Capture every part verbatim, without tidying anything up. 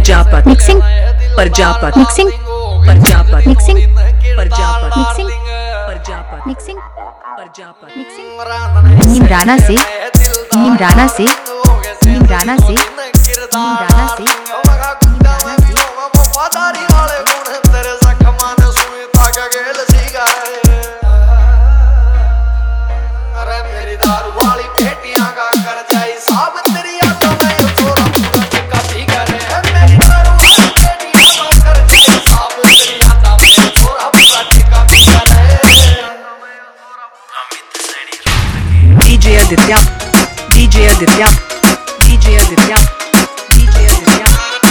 Prajapat mixing Prajapat mixing Prajapat mixing Prajapat mixing Prajapat mixing Prajapat mixing Neem Rana से नीम राणा से नीम राणा से नीम राणा से DJ Aditya DJ Aditya DJ Aditya DJ Aditya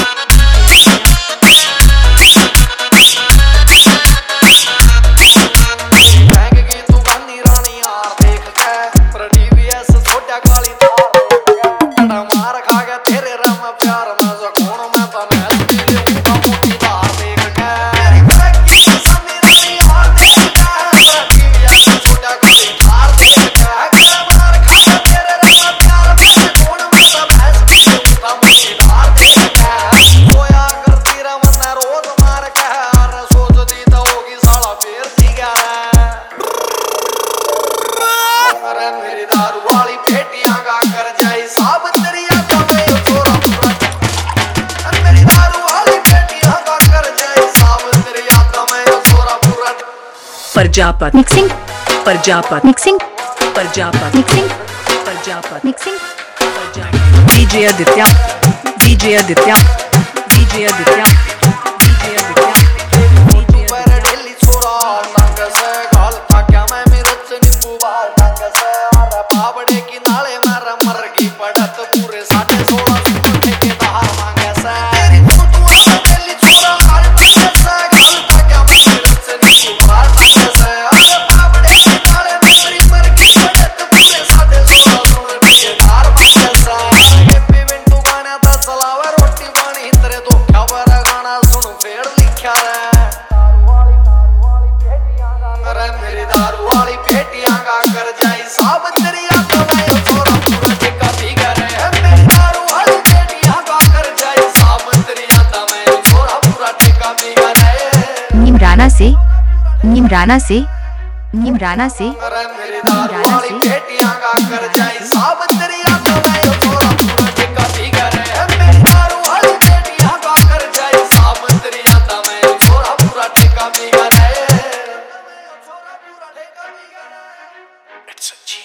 Prajapat mixing Prajapat mixing Prajapat mixing Prajapat mixing DJ Aditya DJ Aditya DJ Aditya DJ Aditya Neem Rana से नीम राणा से नीम राणा से नीम राणा से It's a G